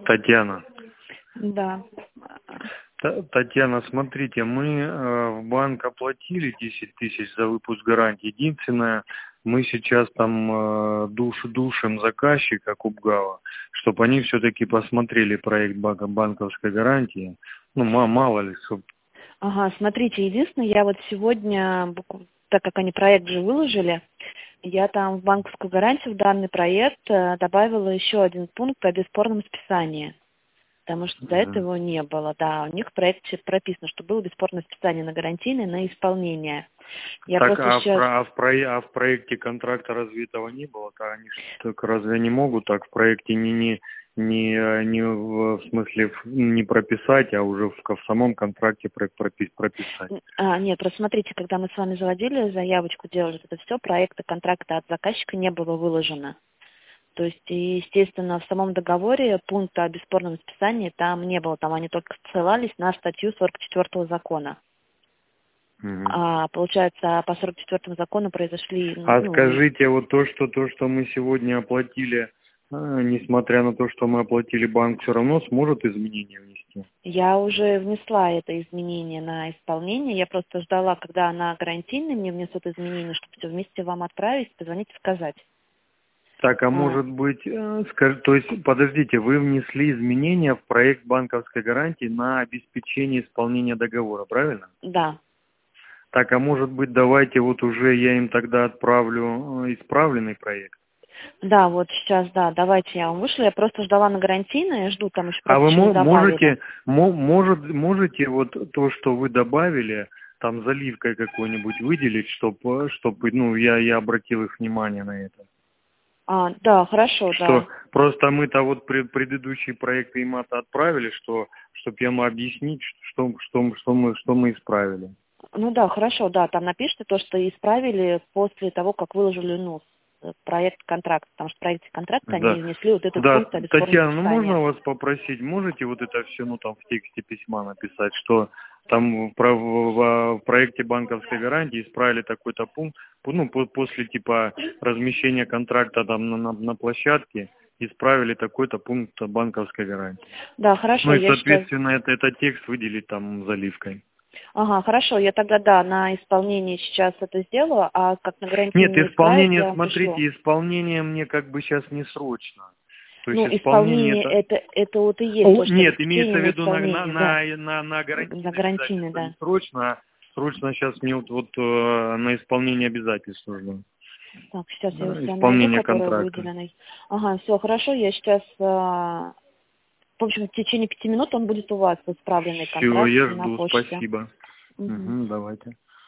Татьяна. Да. Татьяна, смотрите, мы в банк оплатили 10 тысяч за выпуск гарантии. Единственное, мы сейчас там душим заказчика Кубгава, чтобы они все-таки посмотрели проект банковской гарантии. Ну, мало ли, чтобы... Ага, смотрите, единственное, я вот сегодня, так как они проект же выложили, я там в банковскую гарантию в данный проект добавила еще один пункт о бесспорном списании. Потому что до этого не было, да. У них в проекте прописано, что было бесспорное списание на гарантийное, на исполнение. Я Так, просто сейчас... в проекте контракта разве этого не было? Они так разве не могут так в проекте не в смысле не прописать, а уже в самом контракте прописать? Нет, просто смотрите, когда мы с вами заводили заявочку, делали это все, проекта контракта от заказчика не было выложено. То есть, естественно, в самом договоре пункта о бесспорном списании там не было, там они только ссылались на статью 44 закона. А получается, по 44 закону произошли... Скажите, вот то, что мы сегодня оплатили, несмотря на то, что мы оплатили, банк все равно сможет изменения внести? Я уже внесла это изменение на исполнение, я просто ждала, когда она гарантийная, мне внесут изменения, чтобы все вместе вам отправить, позвонить и сказать. Так, может быть, то есть, подождите, вы внесли изменения в проект банковской гарантии на обеспечение исполнения договора, правильно? Да. Так, может быть, давайте вот уже я им тогда отправлю исправленный проект? Да, вот сейчас, да, давайте я вам вышла, я просто ждала на гарантийное, жду, там еще А просто вы еще не добавили. можете вот то, что вы добавили, там заливкой какой-нибудь выделить, чтобы я обратил их внимание на это? Да, хорошо, да. Просто мы-то вот предыдущие проекты им это отправили, чтобы я ему объяснить, что мы исправили. Ну да, хорошо, да, там напишите то, что исправили после того, как выложили проект контракта, потому что в проекте контракта Да. они внесли вот этот Да, пункт о бесспорном Татьяна, списании. можно вас попросить, можете вот это все, там в тексте письма написать, что там в проекте банковской гарантии исправили такой-то пункт, после типа размещения контракта там на площадке, исправили такой-то пункт банковской гарантии. Да, хорошо, И, я сейчас... соответственно, этот текст выделить там заливкой. Ага, хорошо, я тогда, да, на исполнение сейчас это сделаю, а как на Нет, гарантийный исправить, исполнение, я вам пришлю. смотрите, исполнение мне как бы сейчас не срочно. То есть Исполнение это вот и есть то, что Нет, имеется обеспечение в на виду исполнение, да. на На гарантийное гарантийный, обязательство. да. Не срочно, а срочно сейчас мне на исполнение обязательств нужно. Так, сейчас я его себя найду, Исполнение который контракта. выделенный. Ага, все, хорошо, я сейчас... В общем, в течение 5 минут он будет у вас, исправленный Все, контракт я на жду, почте. спасибо. Угу. Давайте.